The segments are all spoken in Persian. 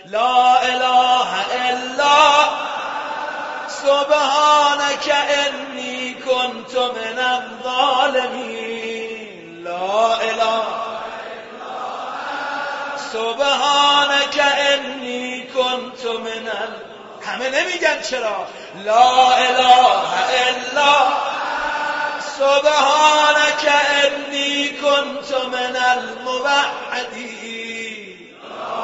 لا اله الا سبحانك انی كنت من الظالمین. لا اله سبحانك انی كنت من همه نمیگن چرا؟ لا اله الا سبحانك انی كنت من الموحدین.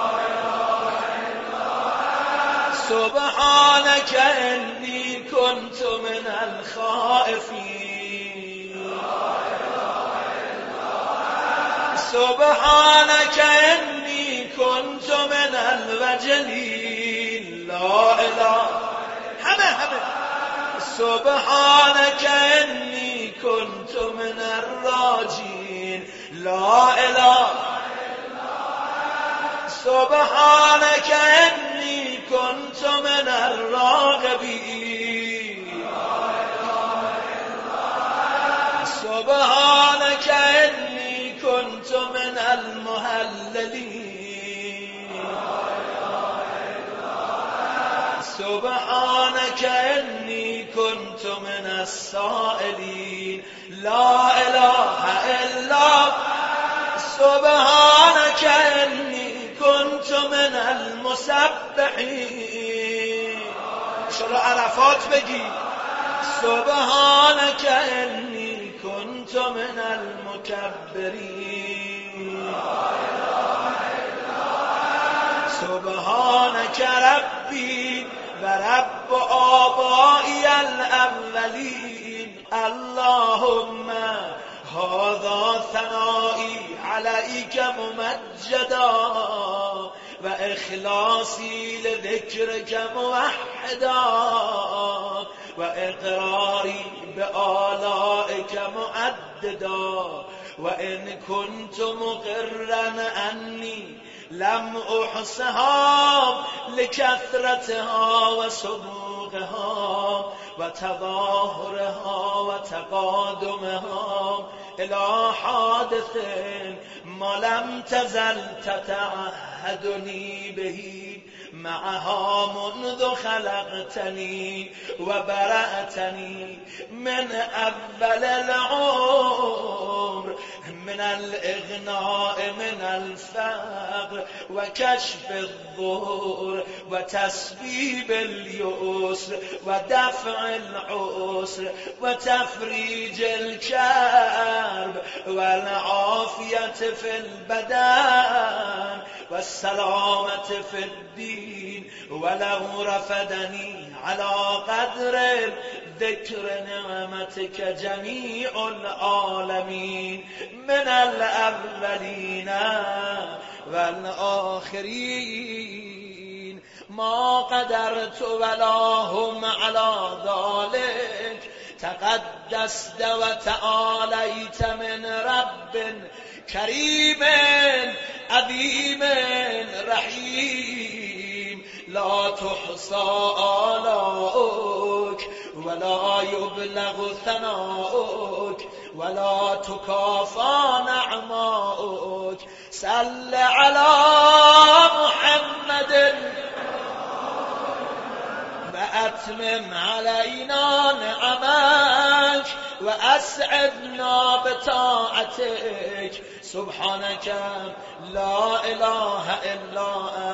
سبحانك انی كنت من الخائفین. سبحانك انی كنت من الوجلین. لا اله همه سبحانك انی كنت من الراجین. لا اله سبحانك انی كنت من الراغبین. سبحانك انی كنت من المهللین. سبحانك انی كنت من السائلین. لا اله الا سبحانك انی كنت من المسبحین. شما عرفات بگی سبحانك انی كنت من المكبرین. سبحانك ربی و رب آبائی الاولین. اللهم هذا ثنائي عليك ممجدا و اخلاصی لذکرك موحدا و اقراری بآلائك معددا و ان كنت مقرا انی لم احصها لكثرتها و سبوقها و تظاهرها و تقادمها الى حادث ما لم تزل تتعهدني به معها منذ خلقتني وبرأتني من اول العمر من الاغناء من الفقر وكشف الضر وتسبيب اليسر ودفع العسر وتفريج الكرب والعافية في البدن والسلامة في الدين ولو رفدني على قدر ذكر نعمتك جميع العالمين من الأولين والآخرين ما قدرت ولا هم على ذلك تقدست وتعاليت من رب كريم عظيم رحيم لا تحصى آلاؤك ولا يبلغ ثناؤك ولا تكافى نعماؤك صل على محمد وأتمم علينا نعمك وأسعدنا بطاعتك سبحانك لا إله إلا أنت